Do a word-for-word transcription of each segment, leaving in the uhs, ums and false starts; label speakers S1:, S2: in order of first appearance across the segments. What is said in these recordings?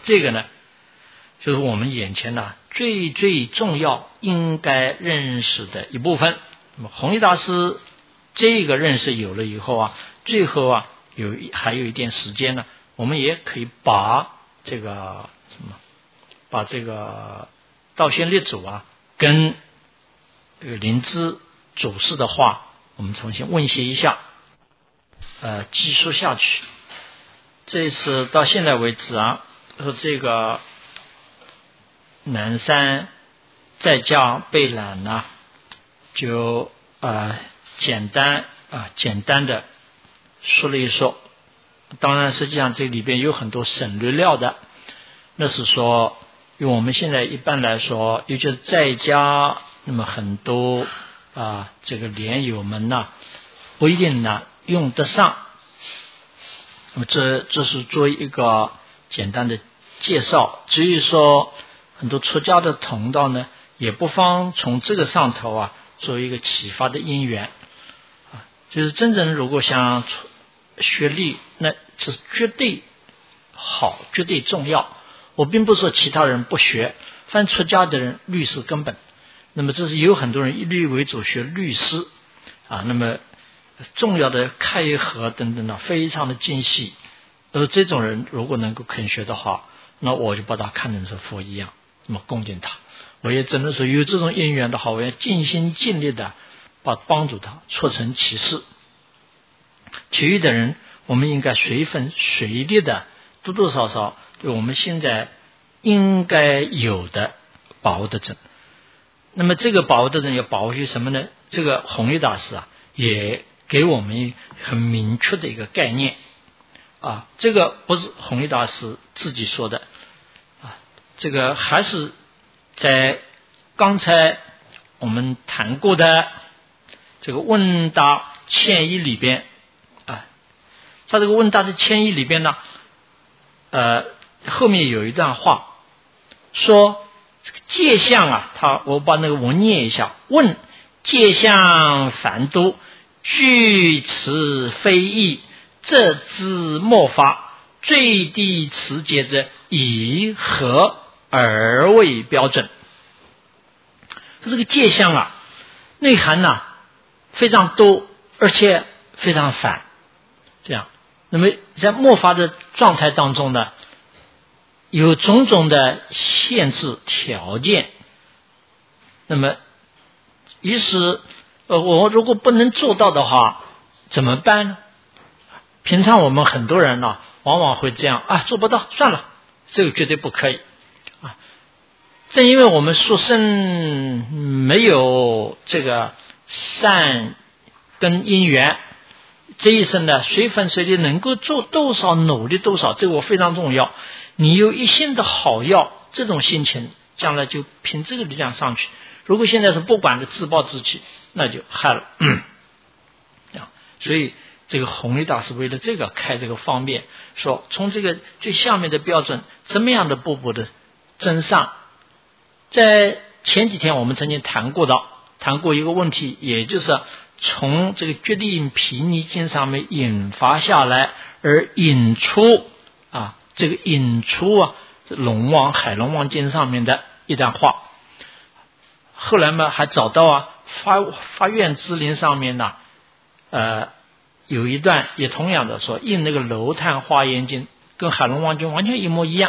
S1: 这个呢，就是我们眼前呢最最重要应该认识的一部分。那么弘一大师这个认识有了以后啊，最后啊有还有一点时间呢，我们也可以把这个什么，把这个道宣律祖啊跟这个灵芝祖师的话，我们重新温习一下，呃，记述下去。这次到现在为止啊，说这个南山在家备览呢，就呃简单啊简单的说了一说。当然，实际上这里边有很多省略料的，那是说，用我们现在一般来说，尤其是在家，那么很多啊这个莲友们呢，不一定呢用得上。那么这这是做一个简单的介绍。至于说很多出家的同道呢，也不妨从这个上头啊做一个启发的因缘啊，就是真正如果想学律，那这是绝对好，绝对重要。我并不是说其他人不学，凡出家的人律是根本。那么这是有很多人以律为主学律师啊，那么重要的开合等等的非常的精细，而这种人如果能够肯学的话，那我就把他看成是佛一样，那么恭敬他。我也只能说有这种因缘的话，我要尽心尽力的把帮助他促成其事。其余的人我们应该随分随力的多多少少对我们现在应该有的把握得准。那么这个把握得准要把握于什么呢？这个弘一大师啊也给我们很明确的一个概念啊，这个不是弘一大师自己说的啊，这个还是在刚才我们谈过的这个问答迁移里边啊，在这个问答的迁移里边呢，呃，后面有一段话说这个戒相啊，他我把那个文念一下，问戒相繁多，据此非义，这之末法，最低持戒者，以何而为标准？这个戒相啊，内涵呢、啊、非常多，而且非常繁。这样，那么在末法的状态当中呢，有种种的限制条件。那么，于是呃，我如果不能做到的话，怎么办呢？平常我们很多人呢、啊，往往会这样啊，做不到，算了，这个绝对不可以啊。正因为我们出生没有这个善跟因缘，这一生呢，随分随力能够做多少努力多少，这个我非常重要。你有一心的好药，这种心情将来就凭这个力量上去。如果现在是不管的自暴自弃，那就害了。嗯、所以这个弘一大师为了这个开这个方便，说从这个最下面的标准，怎么样的步步的增上。在前几天我们曾经谈过的，谈过一个问题，也就是从这个《决定毗尼经》上面引发下来，而引出啊，这个引出啊，龙王海龙王经上面的一段话。后来嘛，还找到啊发发愿之灵上面呢，呃，有一段也同样的说，印那个楼炭华严经跟海龙王经完全一模一样。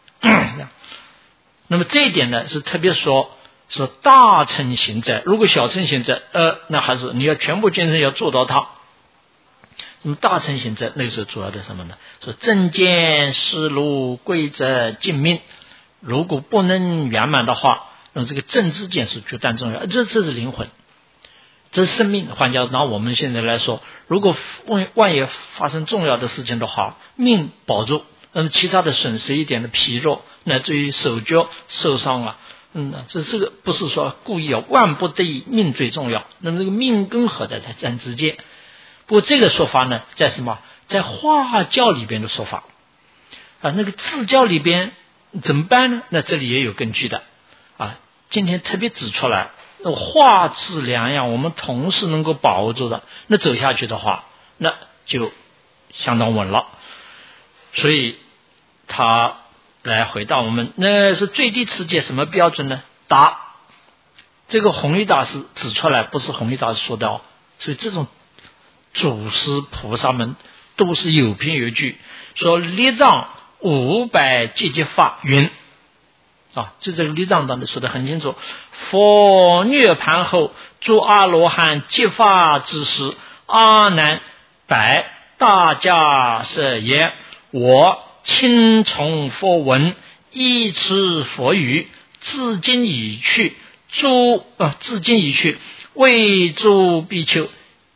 S1: 那么这一点呢，是特别说说大乘行者，如果小乘行者，呃，那还是你要全部精神要做到它。那么大乘行者那个时候主要的什么呢？说正见思路规则尽命，如果不能圆满的话，那么这个正知见是绝对重要，这这是灵魂，这是生命。换句话拿我们现在来说，如果万万一发生重要的事情的话，命保住，那么其他的损失一点的疲弱，乃至于手脚受伤啊，嗯，这这个不是说故意啊，万不得已命最重要。那么这个命根何在？在正知见。不过这个说法呢，在什么？在化教里边的说法啊，那个自教里边怎么办呢？那这里也有根据的啊。今天特别指出来，化智两样我们同时能够把握住的，那走下去的话，那就相当稳了。所以他来回答我们，那是最低持戒什么标准呢？答，这个弘一大师指出来，不是弘一大师说的哦。所以这种祖师菩萨们都是有凭有据，说立藏五百结节法云啊，就这个立藏当中说的很清楚，佛涅盘后诸阿罗汉结法之时，阿难白大迦舍言，我亲从佛闻，依持佛语，至今已去，诸啊至今已去，为诸比丘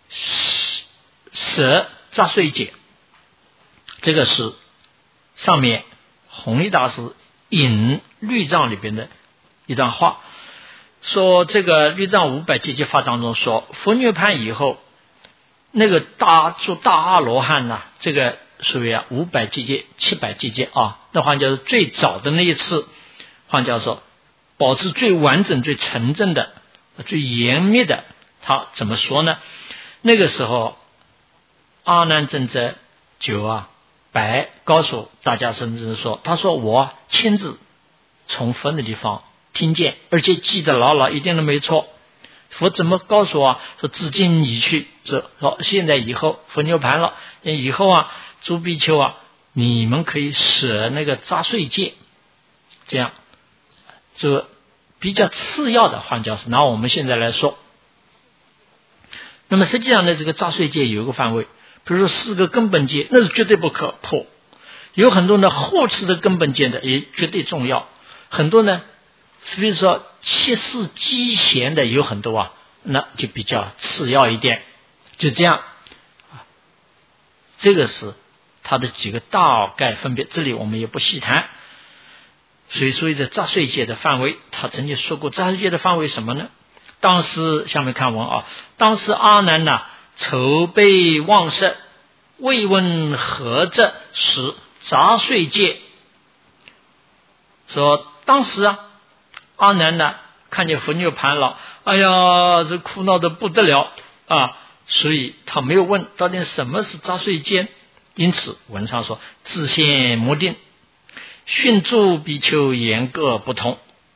S1: 舍杂碎戒。这个是上面弘一大师引律藏里边的一段话，说这个律藏五百结节法当中说，佛涅盘以后，那个大做大阿罗汉呐、啊，这个属于啊五百结节、七百结节啊，那换叫做最早的那一次，换叫做保持最完整、最纯正的、最严密的。他怎么说呢？那个时候，阿难尊者就啊白告诉大家，甚至说，他说我亲自从佛的地方听见，而且记得牢牢，一点都没错。佛怎么告诉我啊？说至今已去，说现在以后佛涅盘了，以后啊，诸比丘啊，你们可以舍那个杂碎戒，这样，这比较次要的换教是拿我们现在来说。那么实际上呢，这个杂碎戒有一个范围，比如说四个根本戒，那是绝对不可破。有很多呢后持的根本戒的也绝对重要，很多呢，比如说七事积闲的有很多啊，那就比较次要一点。就这样，这个是它的几个大概分别，这里我们也不细谈。所以所谓的杂碎戒的范围，他曾经说过，杂碎戒的范围什么呢？当时下面看文啊，当时阿难呐、啊、筹备忘舍，未问何者时，杂碎戒。说当时啊，阿难呢、啊、看见佛涅盘了，哎呀，这苦恼的不得了啊，所以他没有问到底什么是杂碎戒。因此文上说，自现摩定，训诸比丘严格不同。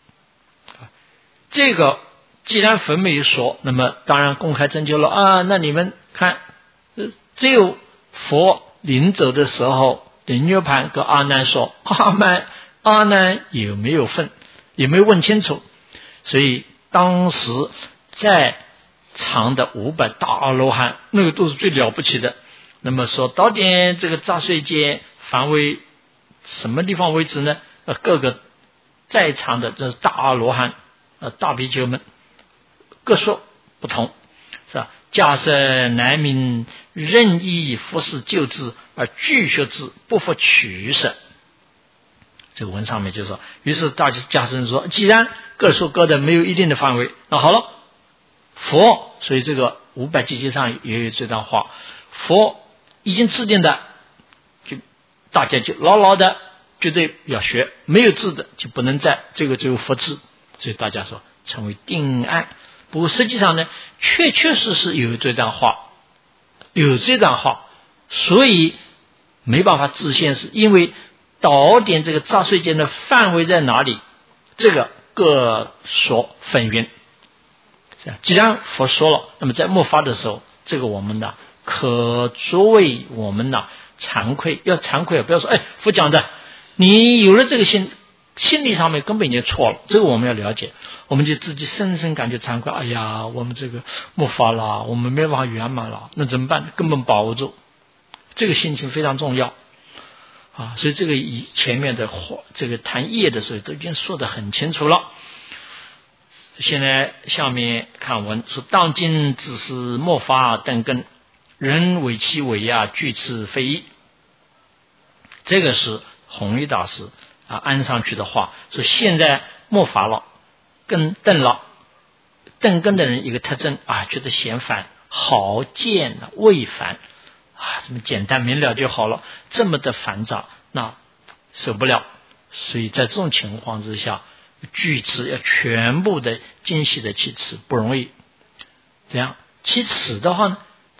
S1: 这个既然佛没有说，那么当然公开征求了啊。那你们看，只有佛临走的时候，灵涅盘跟阿难说，阿难阿难有没有分，有没有问清楚？所以当时在场的五百大阿罗汉，那个都是最了不起的。那么说到底这个杂碎戒范围什么地方为止呢？呃，各个在场的这大阿罗汉、呃大比丘们各说不同，是吧？假设难民任意服侍救治而拒学之，不服取舍。这个文上面就说，于是大家僧说，既然各说各的，没有一定的范围，那好了，佛，所以这个五百结节上也有这段话，佛已经制定的，就大家就牢牢的绝对要学，没有制的就不能在，这个只有佛制，所以大家说成为定案。不过实际上呢，确确实实有这段话，有这段话，所以没办法自现实，因为导点这个杂碎戒的范围在哪里，这个各说纷纭。既然佛说了，那么在末法的时候，这个我们呢可作为我们呢惭愧，要惭愧，不要说哎佛讲的，你有了这个心，心理上面根本已经错了，这个我们要了解，我们就自己深深感觉惭愧，哎呀，我们这个末法了，我们没办法圆满了，那怎么办？根本保不住，这个心情非常重要啊！所以这个以前面的话，这个谈业的时候都已经说得很清楚了。现在下面看文说，当今只是末法等根，人为其为啊，据此非议。这个是弘一大师啊安上去的话，说现在末法了，根顿了，顿根的人一个特征啊，觉得嫌烦，好见啊，畏烦啊，这么简单明了就好了，这么的繁杂，那受不了。所以在这种情况之下，据此要全部的精细的去持不容易。这样其持的话呢，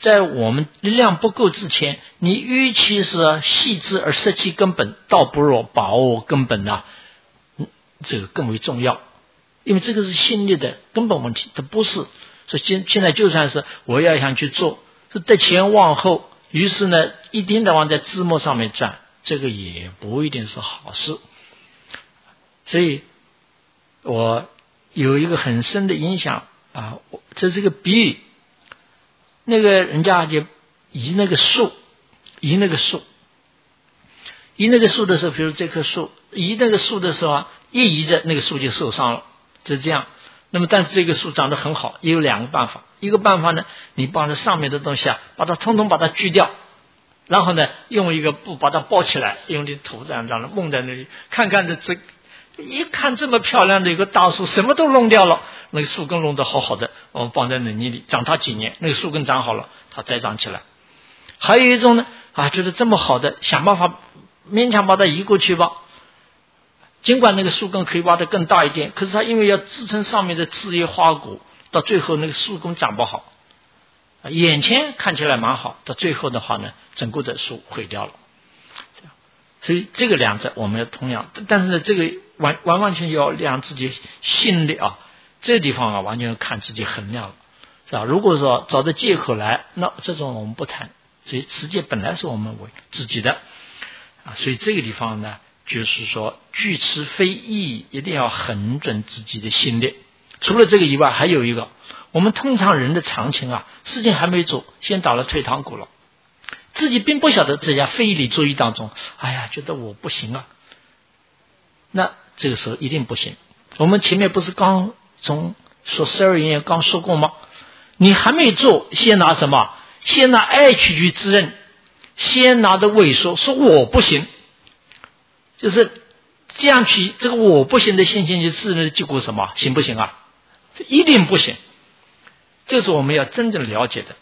S1: 在我们力量不够之前，你与其是细致而失其根本，倒不如把握根本呐、啊，这个更为重要。因为这个是心力的根本问题，它不是说现现在就算是我要想去做，是得前望后，于是呢一天到晚在字幕上面转，这个也不一定是好事。所以我有一个很深的影响啊，这是个比喻，那个人家就移那个树，移那个树，移那个树的时候，比如这棵树，移那个树的时候啊，一移着那个树就受伤了，就这样。那么但是这个树长得很好，也有两个办法，一个办法呢，你把它上面的东西啊，把它通通把它锯掉，然后呢用一个布把它包起来，用这土这样这样的蒙在那里，看看这这一看这么漂亮的一个大树，什么都弄掉了，那个树根弄得好好的，我们放在那泥里长它几年，那个树根长好了，它再长起来。还有一种呢啊，觉得这么好的，想办法勉强把它移过去吧。尽管那个树根可以挖得更大一点，可是它因为要支撑上面的枝叶花骨，到最后那个树根长不好，眼前看起来蛮好，到最后的话呢，整个的树毁掉了。所以这个两者我们要同样，但是呢，这个完完完全要量自己心力啊，这个地方啊，完全看自己衡量了，是吧？如果说找着借口来，那这种我们不谈。所以世界本来是我们为自己的啊，所以这个地方呢，就是说据持非议，一定要衡准自己的心力。除了这个以外，还有一个，我们通常人的常情啊，事情还没做，先打了退堂鼓了，自己并不晓得这家非礼作意当中，哎呀，觉得我不行啊，那这个时候一定不行。我们前面不是刚从说十二因缘刚说过吗？你还没做，先拿什么？先拿爱取去自认，先拿着畏缩，说我不行，就是这样去，这个我不行的现象就是呢，结果什么？行不行啊？一定不行，这是我们要真正了解的。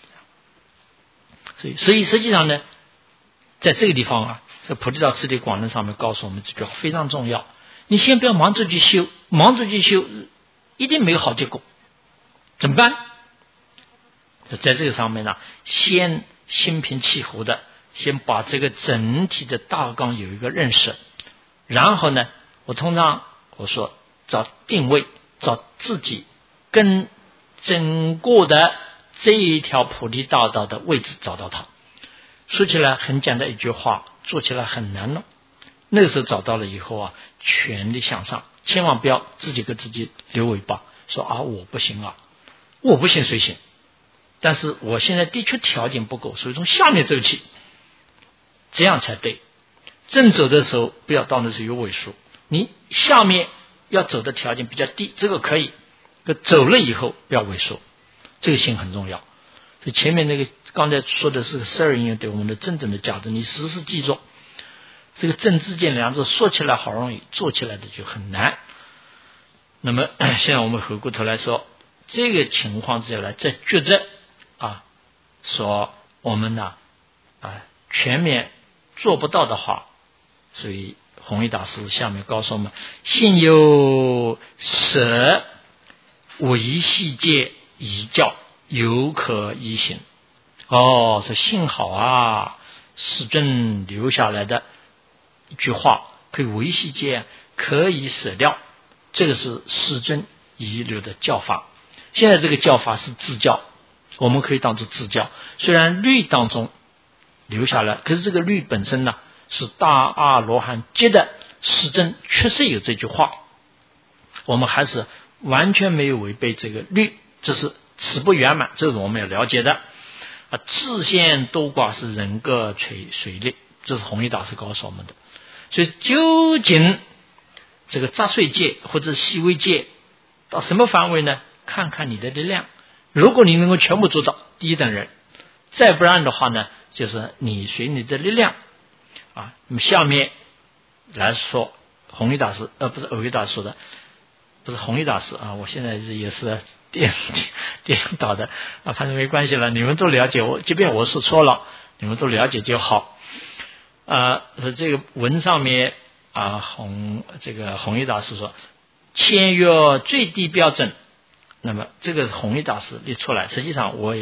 S1: 所以，所以实际上呢，在这个地方啊，在菩提道次第广论上面告诉我们这句话非常重要。你先不要忙着去修，忙着去修，一定没有好结果。怎么办？在这个上面呢，先心平气和的，先把这个整体的大纲有一个认识，然后呢，我通常我说找定位，找自己跟整个的这一条菩提大道的位置找到它。说起来很简单一句话，做起来很难了。那个时候找到了以后啊，全力向上，千万不要自己给自己留尾巴，说啊我不行啊，我不行谁行？但是我现在的确条件不够，所以从下面走起，这样才对。正走的时候不要到那时候有尾数，你下面要走的条件比较低，这个可以，可走了以后不要尾数，这个心很重要。所以前面那个刚才说的是十二因缘对我们的真正的价值，你时时记住。这个正知见两者说起来好容易，做起来的就很难。那么现在我们回过头来说，这个情况之下来，在觉着啊，说我们呢啊全面做不到的话，所以弘一大师下面告诉我们：心有舍，我一细戒一教，犹可依行。哦，这幸好啊，世尊留下来的一句话，可以维系戒，可以舍掉，这个是世尊遗留的教法。现在这个教法是自教，我们可以当作自教。虽然律当中留下来，可是这个律本身呢，是大阿罗汉界的世尊确实有这句话，我们还是完全没有违背这个律，这是此不圆满，这是我们要了解的。啊，自现多寡是人各垂水力，这是弘一大师告诉我们的。所以究竟这个杂碎界或者细微界到什么范围呢？看看你的力量。如果你能够全部做到第一等人，再不然的话呢，就是你随你的力量啊。那么下面来说，弘一大师呃不是偶一大师说的，不是弘一大师啊，我现在也是颠颠倒的啊，反正没关系了，你们都了解我，即便我说错了，你们都了解就好。啊，这个文上面啊，弘这个弘一大师说，签约最低标准。那么这个是弘一大师列出来，实际上我也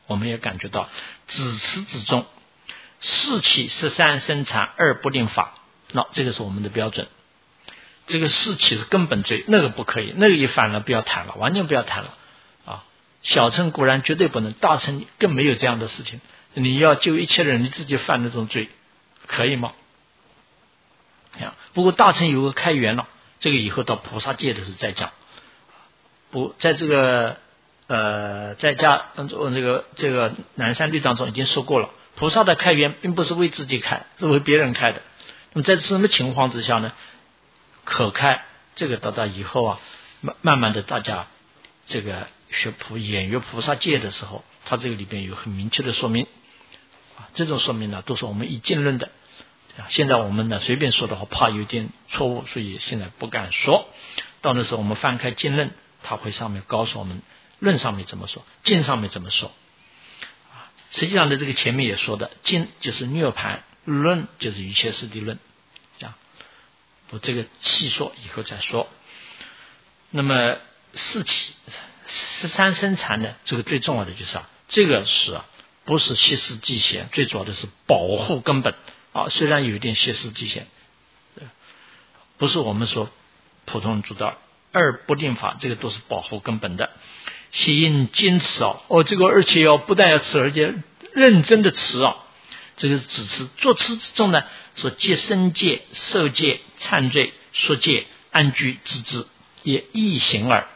S1: 我们也感觉到子持之中四起十三生产二不定法，那这个是我们的标准。这个四起是根本罪，那个不可以，那个一犯了不要谈了，完全不要谈了啊！小乘固然绝对不能，大乘更没有这样的事情。你要救一切人，你自己犯的这种罪可以吗？不过大乘有个开源了，这个以后到菩萨界的时候再讲。不，在这个呃在家当中，这个这个南山律当中已经说过了，菩萨的开源并不是为自己开，是为别人开的。那么在什么情况之下呢？可开，这个到到以后啊，慢慢慢的大家这个学菩演阅菩萨戒的时候，它这个里边有很明确的说明啊，这种说明呢都是我们以经论的。现在我们呢随便说的话怕有点错误，所以现在不敢说。到那时候我们翻开经论，它会上面告诉我们论上面怎么说，经上面怎么说。实际上的这个前面也说的，经就是涅盘，论就是一切事谛论，啊，我这个细说以后再说。那么四起十三生禅呢，这个最重要的就是啊，这个是啊不是歇斯底闲，最主要的是保护根本啊，虽然有一点歇斯底闲，不是我们说普通人做到二不定法，这个都是保护根本的。心坚持啊，哦，这个而且要不但要持，而且认真的持啊，这个是只持。作持之中呢，说戒身戒、受戒、忏罪、说戒、安居自知，也易行耳。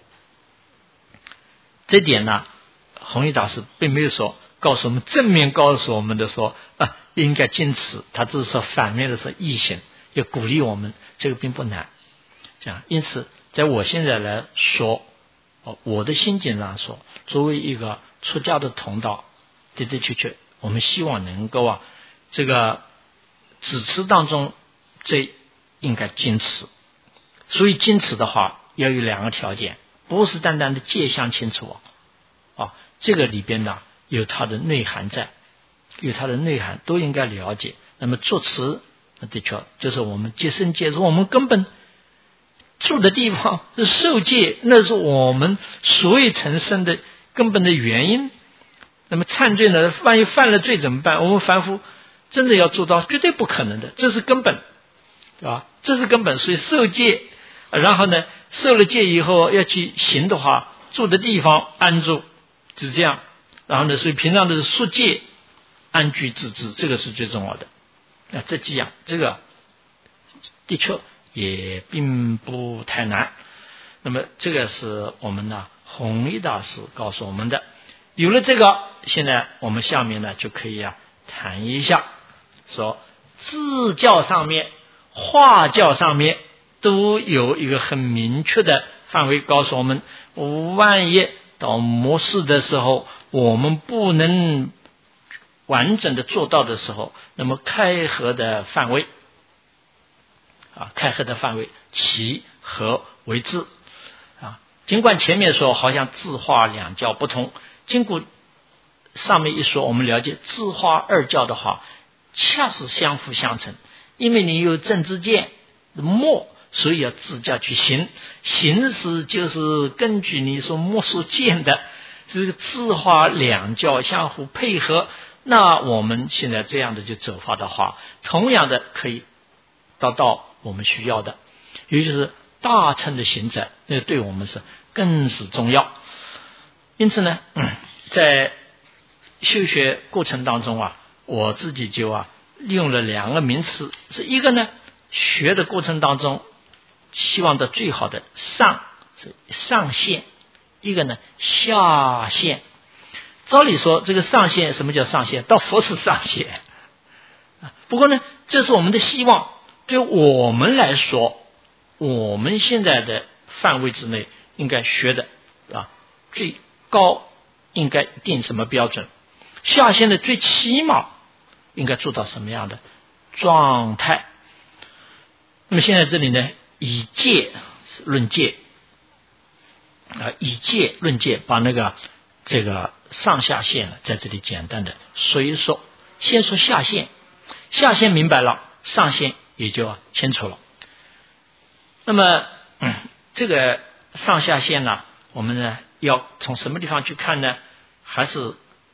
S1: 这点呢，弘一大师并没有说告诉我们正面告诉我们的说啊应该坚持，他只是说反面的说易行，要鼓励我们，这个并不难。这样，因此在我现在来说。哦，我的心境上说，作为一个出家的同道，的的确确，我们希望能够啊，这个只持当中最应该坚持。所以坚持的话，要有两个条件，不是单单的戒相清楚啊，啊，这个里边呢有它的内涵在，有它的内涵都应该了解。那么作持，的确就是我们戒身戒是我们根本。住的地方是受戒，那是我们所有成生的根本的原因。那么忏罪呢？万一犯了罪怎么办？我们凡夫真的要做到，绝对不可能的，这是根本，对吧？这是根本。所以受戒，然后呢，受了戒以后要去行的话，住的地方安住，是这样。然后呢，所以平常的是说戒、安居自知，这个是最重要的。啊，这几样，这个的确。也并不太难。那么这个是我们呢弘一大师告诉我们的。有了这个，现在我们下面呢就可以啊谈一下，说字教上面、画教上面都有一个很明确的范围告诉我们，万一到末世的时候，我们不能完整的做到的时候，那么开合的范围。啊，开合的范围，其和为字啊。尽管前面说好像字画两教不同，经过上面一说，我们了解字画二教的话，恰是相辅相成。因为你有正知见默，所以要自家去行，行是就是根据你所默所见的，这个字画两教相互配合。那我们现在这样的就走法的话，同样的可以达到我们需要的，尤其是大乘的行者，那个对我们是更是重要。因此呢，嗯、在修学过程当中啊，我自己就啊利用了两个名词，是一个呢，学的过程当中希望的最好的上是上限，一个呢下限。照理说，这个上限，什么叫上限？到佛是上限。不过呢，这是我们的希望。对我们来说，我们现在的范围之内应该学的啊，最高应该定什么标准？下限的最起码应该做到什么样的状态？那么现在这里呢，以戒论戒啊，以戒论戒，把那个这个上下限呢，在这里简单的说一说。先说下限，下限明白了，上限也就清楚了。那么、嗯、这个上下限呢，我们呢要从什么地方去看呢？还是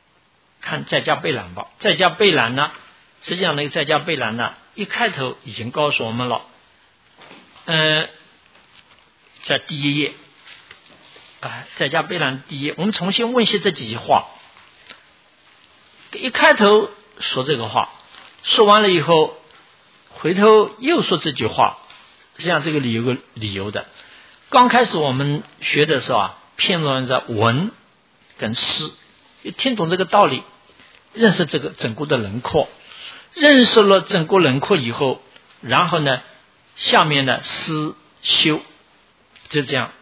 S1: 看在家备览吧。在家备览呢，实际上那个在家备览呢，一开头已经告诉我们了，嗯、呃，在第一页，啊，在家备览第一页，我们重新温习这几句话。一开头说这个话，说完了以后，回头又说这句话，实际上这个理由个理由的。刚开始我们学的时候啊，偏重在文跟诗，听懂这个道理，认识这个整个的轮廓，认识了整个轮廓以后，然后呢，下面呢诗修，就这样。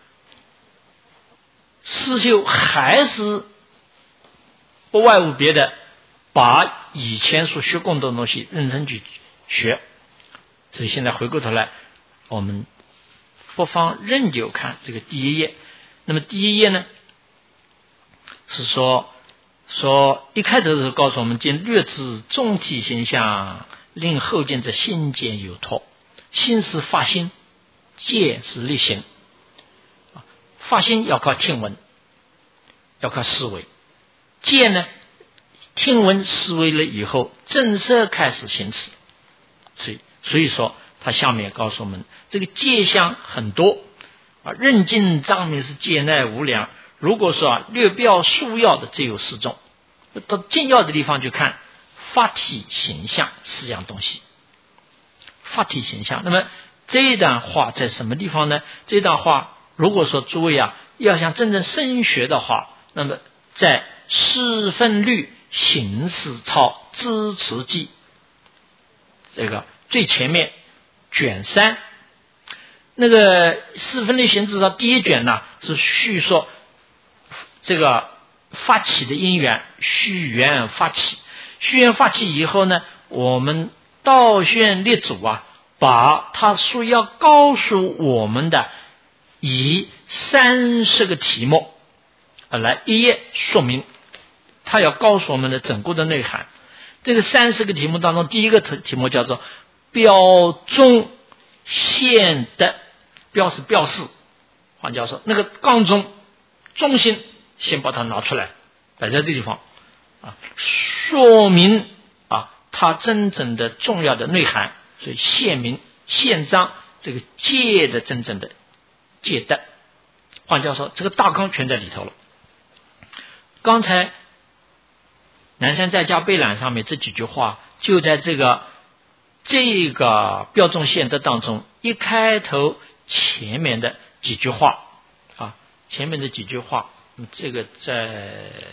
S1: 诗修还是不外乎别的，把以前所学过的东西认真去学。所以现在回过头来，我们不妨仍旧看这个第一页。那么第一页呢，是说说一开头的时候告诉我们，见略知总体形象，令后见者心见有托。心是发心，戒是力行。发心要靠听闻，要靠思维；戒呢，听闻思维了以后，正式开始行持。所以，所以说，他下面告诉我们，这个戒相很多啊，任尽彰明是戒内无量。如果说啊，略标束要的只有四种，到精要的地方去看，法体形象四样东西。法体形象，那么这一段话在什么地方呢？这段话如果说诸位啊要想真正深学的话，那么在四分律行识操支持记这个最前面卷三，那个四分律行识操第一卷呢是叙说这个发起的因缘，续缘发起，续缘发起以后呢，我们道宣列祖啊，把他所要告诉我们的以三十个题目来一一说明，他要告诉我们的整个的内涵。这个三十个题目当中，第一个题目叫做标中现的，标是标示，黄教授那个纲中中心先把它拿出来摆在这地方啊，说明啊它真正的重要的内涵。所以现明宪章这个戒的真正的戒德，换教授这个大纲全在里头了。刚才南山在家备览上面这几句话，就在这个这个标中宪德当中，一开头前面的几句话啊，前面的几句话，这个在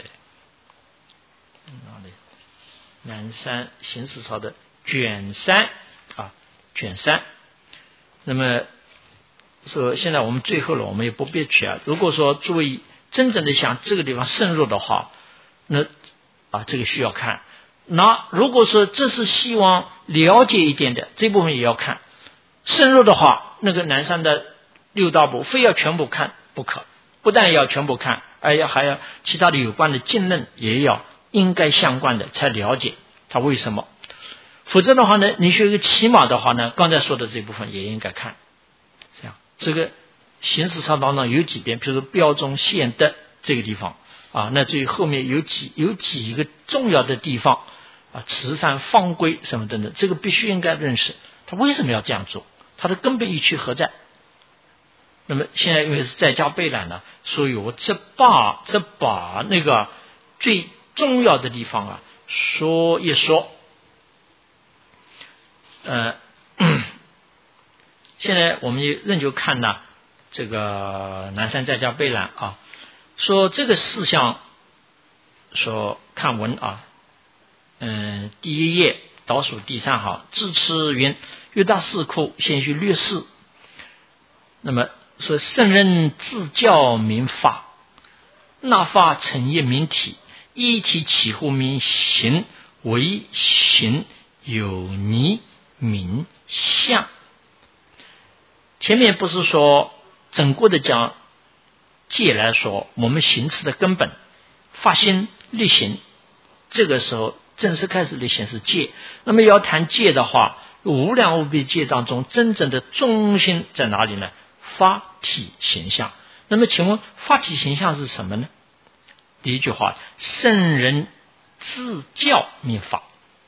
S1: 哪里？南山行识操的卷三啊，卷三。那么说现在我们最后了，我们也不必去啊。如果说诸位真正的想这个地方深入的话，那啊这个需要看。那如果说这是希望了解一点的，这部分也要看。深入的话，那个南山的六大部非要全部看不可，不但要全部看，而要还要其他的有关的经论也要应该相关的才了解它为什么。否则的话呢，你学一个起码的话呢，刚才说的这部分也应该看。这样，这个行识操当中有几遍，比如说标中宪德这个地方啊，那至于后面有几有几个重要的地方啊，持犯方规什么等等，这个必须应该认识。他为什么要这样做？他的根本依据何在？那么现在因为是在家备览呢，所以我这把这把那个最重要的地方啊说一说。呃，现在我们也仍旧看呢，这个南山在家备览啊，说这个事项，说看文啊，嗯，第一页倒数第三行，自持云：越大四库，先须略示。那么说圣人自教明法，那法成业明体，一体起乎明行，为行有泥明相。前面不是说整个的讲戒来说，我们行持的根本发心力行，这个时候正式开始力行是戒。那么要谈戒的话，无量无边戒当中真正的中心在哪里呢？法体形象。那么请问法体形象是什么呢？第一句话，圣人自教灭法，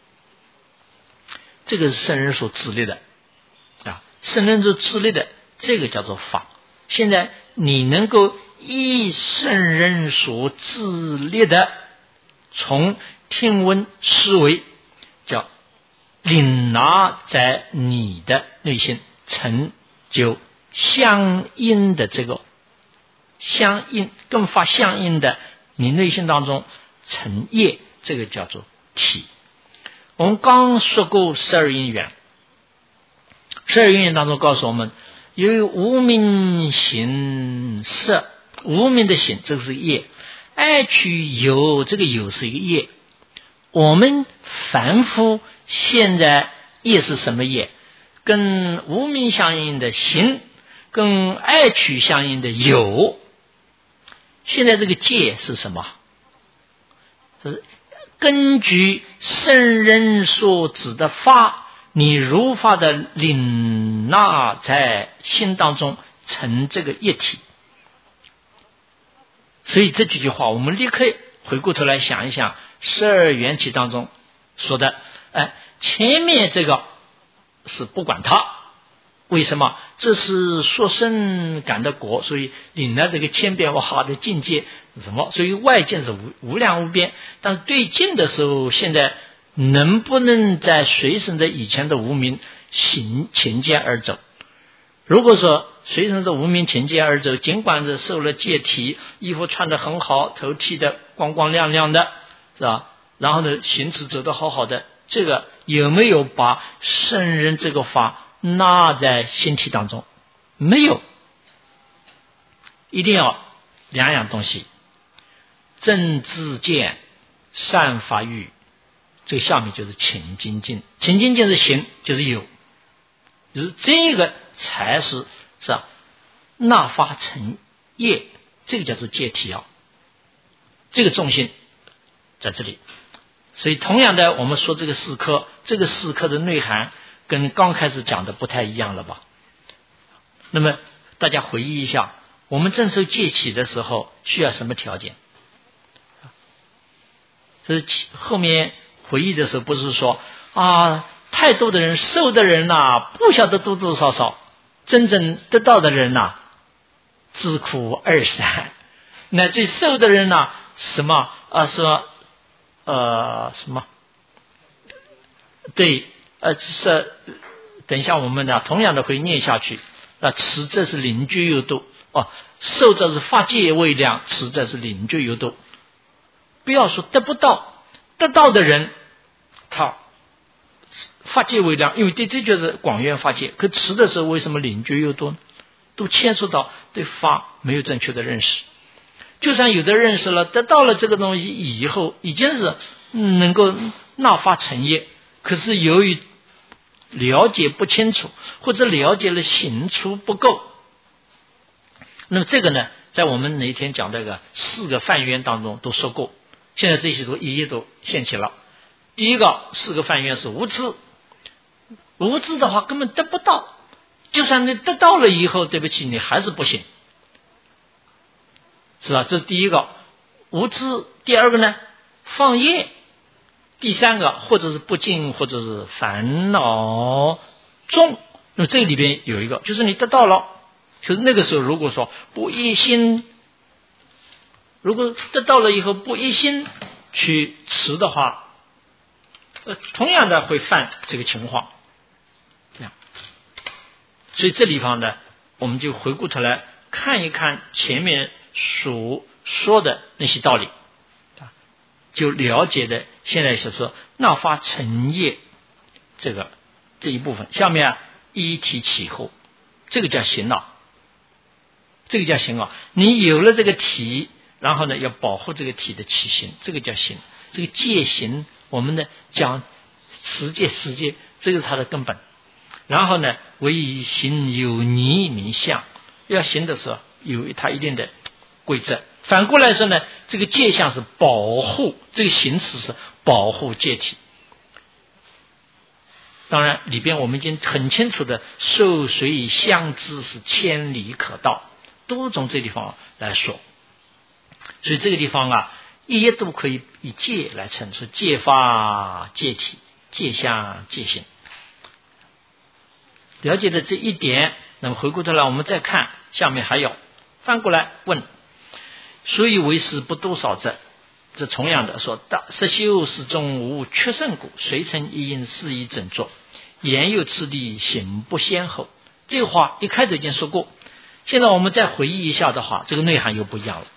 S1: 这个是圣人所自立的啊，圣人所自立的这个叫做法。现在你能够依圣人所自立的，从听闻思维，叫领纳在你的内心，成就相应的这个相应跟法相应的你内心当中成业，这个叫做体。我们刚说过十二因缘，十二因缘当中告诉我们，由于无明行色，无明的行这个是业，爱取有这个有是一个业。我们凡夫现在业是什么业？跟无明相应的行，跟爱取相应的有。现在这个戒是什么？是根据圣人所指的法，你如法的领纳在心当中成这个业体。所以这几句话我们立刻回过头来想一想，十二缘起当中说的，哎，前面这个是不管它，为什么？这是说生感的果，所以领了这个千变万化的境界，什么？所以外境是无无量无边，但是对境的时候，现在能不能在随顺着以前的无明行前见而走？如果说随顺着无明前见而走，尽管是受了戒体，衣服穿得很好，头剃得光光亮亮的，是吧？然后呢，行持走得好好的，这个有没有把圣人这个法纳在心体当中？没有。一定要两样东西，正知见，善法欲，这个下面就是勤精进。勤精进是行，就是有，就是这个才是是吧？纳发成业，这个叫做戒体啊，这个重心在这里。所以同样的，我们说这个四科，这个四科的内涵跟刚开始讲的不太一样了吧？那么大家回忆一下，我们正受戒起的时候需要什么条件？就是后面回忆的时候不是说啊，太多的人受的人呐、啊，不晓得多多少少，真正得到的人呐、啊，自苦二三，乃至受的人呐、啊，什么啊说呃什么？对，呃是等一下我们呢同样的会念下去。啊，持者是邻居有度哦，受者是法界为量，持者是邻居有度。不要说得不到，得到的人他法界为量，因为对这就是广愿法界。可持的时候为什么邻居有度呢？都牵涉到对法没有正确的认识。就算有的认识了，得到了这个东西以后，已经是能够纳发成业，可是由于了解不清楚，或者了解了行出不够，那么这个呢，在我们那一天讲这个四个梵愿当中都说过，现在这些都一一都现起了。第一个四个梵愿是无知，无知的话根本得不到，就算你得到了以后，对不起，你还是不行，是吧？这是第一个无知。第二个呢，放业。第三个，或者是不净，或者是烦恼重。那么这里边有一个，就是你得到了，就是那个时候如果说不一心，如果得到了以后不一心去持的话，呃，同样的会犯这个情况。这样，所以这地方呢，我们就回过头来看一看前面所说的那些道理。就了解的现在所说纳发成业这个这一部分，下面啊一体起后，这个叫行啊，这个叫行啊。你有了这个体，然后呢要保护这个体的起行，这个叫行。这个戒行，我们呢讲持戒持戒，这个是它的根本。然后呢，为行有泥名相，要行的时候有它一定的规则。反过来说呢，这个戒相是保护，这个行持是保护戒体。当然里边我们已经很清楚的受随相知是千里可到，都从这地方来说。所以这个地方啊， 一业都可以以戒来称，是戒法、戒体、戒相、戒性。了解了这一点，那么回过头来我们再看下面还有，翻过来问，所以为师不多少者，这同样的说，大实修始终无缺胜故，随成一因是以整作，言有次第，行不先后。这个话一开始已经说过，现在我们再回忆一下的话，这个内涵又不一样了。